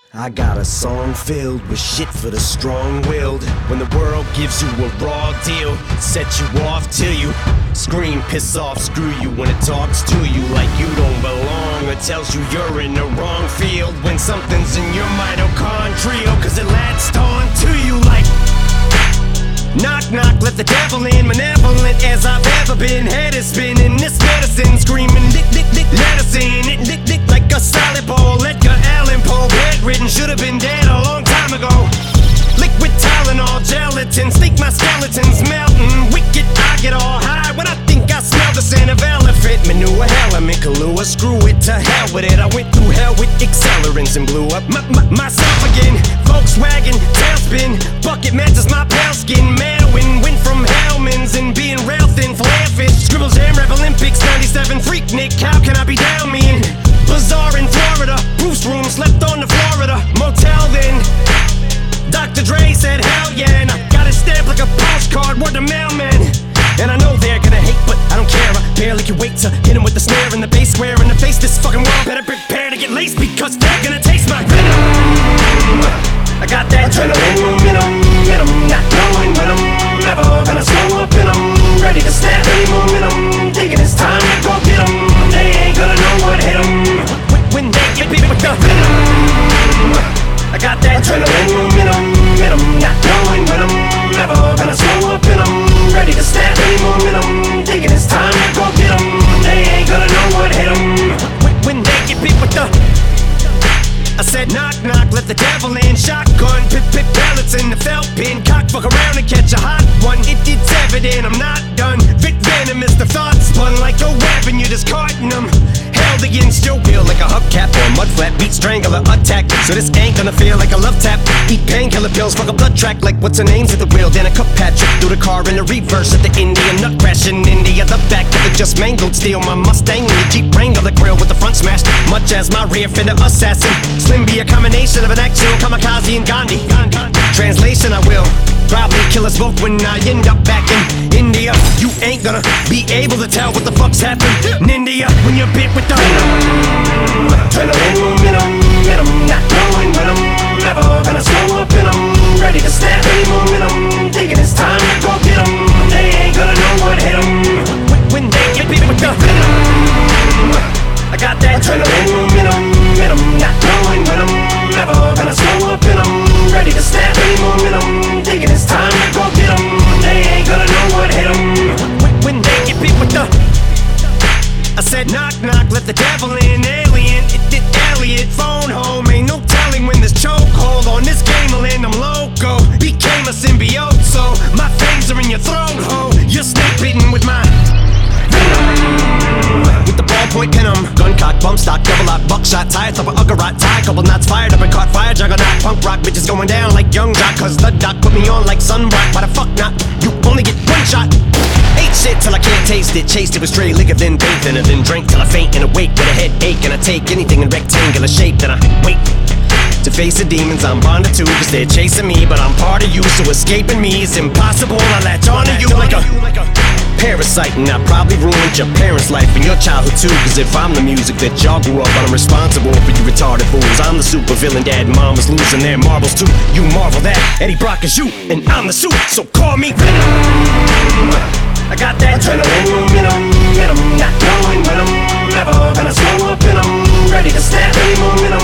I got a song filled with shit for the strong-willed. When the world gives you a raw deal, set you off till you scream, piss off, screw you. When it talks to you like you don't belong, or tells you you're in the wrong field. When something's in your mitochondrial, cause it latched on to you like knock, knock, let the devil in. Malevolent as I've ever been. Head is spinning, this medicine screaming, lick, lick, lick, medicine. It lick, lick like a salad bowl. Edgar Allan Poe, bedridden, should have been dead a long time ago. Liquid Tylenol, gelatin, think my skeleton's melting. Wicked, I get all high when I think I smell the scent of elephant manure. Element Kahlua, screw it, to hell with it. I went through hell with accelerants and blew up myself again. Volkswagen, tailspin, bucket matches my pale skin. Manowin, went from Hellman's and being rail thin, flare fish. Scribble Jam, Rap Olympics, 97, Freak Nick, how can I be down me in? Bazaar in Florida, Bruce room, slept on the Florida motel then. Dr. Dre said hell yeah, and I got it stamped like a postcard, word to mailman. And I know they're gonna hate, but I don't care. I barely can wait to hit 'em with the snare and the bass square in the face. This fucking world better prepare to get laced, because they're gonna taste my venom. I got that adrenaline in 'em, not knowing when I'm never gonna slow up in 'em. Ready to snap any momentum, thinking it's time to go get 'em. They ain't gonna know what hit 'em when they get beat with the venom. I got that adrenaline in 'em, not knowing when I'm never gonna slow up in 'em. Ready to snap any momentum, thinking it's time to go get 'em. They ain't gonna know what hit 'em when they get beat with the. I said knock, knock, let the devil in. Shotgun, pip, pellets in the felt pin. Cock, fuck around and catch a hot one. It's evident I'm not done. Vic Venom is the thought spun like a weapon, you're just carting them. Held against your will like a hubcap or a mud flap. Beat strangler attack, so this ain't gonna feel like a love tap. Eat painkiller pills, fuck a blood track like what's her name's at the wheel. Then a cup Patrick through the car in the reverse at the Indian nut crash in India. The back of the just mangled steel. My Mustang and the Jeep Wrangler, the grill with the front smashed, much as my rear fender assassin. Slim be a combination of an actual kamikaze and Gandhi. Translation, I will probably kill us both when I end up back in India. You ain't gonna be able to tell what the fuck's happened in India when you're bit with the adrenaline in 'em, not knowing when I'm never gonna slow up in 'em. Ready to snap any momentum, thinking it's time to go get 'em. They ain't gonna know what hit 'em when they get bit with the venom. I got that adrenaline in 'em, not knowing when I'm never gonna slow up in 'em. Ready to snap any momentum, thinking it's time to go get 'em. They ain't gonna know what hit 'em when they get beat with the. I said knock, knock, let the devil in. Alien, it Elliot, phone home. Ain't no telling when this chokehold on this game will end. I'm loco, became a symbiote, so my fangs are in your throat, ho. You're snake bitten with my with the ballpoint pin 'em. Gun cock, bump stock, double lock, buckshot, tire thumper, uggerot, tie, couple knots fired up and caught fire, juggernaut, punk rock, bitches going down like young jock, cause the doc put me on like sunblock. Why the fuck not? You only get one shot. Ate shit till I can't taste it, chased it with stray liquor, then bathed in it, then drank till I faint and awake with a headache. And I take anything in rectangular shape, then I wait to face the demons I'm bonded to, cause they're chasing me, but I'm part of you, so escaping me is impossible. I latch onto you like a parasite, and I probably ruined your parents' life and your childhood too. Cause if I'm the music that y'all grew up on, I'm responsible for you retarded fools. I'm the super villain, dad and mom was losing their marbles too. You marvel that Eddie Brock is you, and I'm the suit, so call me Venom. I got that adrenaline in 'em, not knowing when I'm never gonna slow up in 'em. Ready to snap any momentum,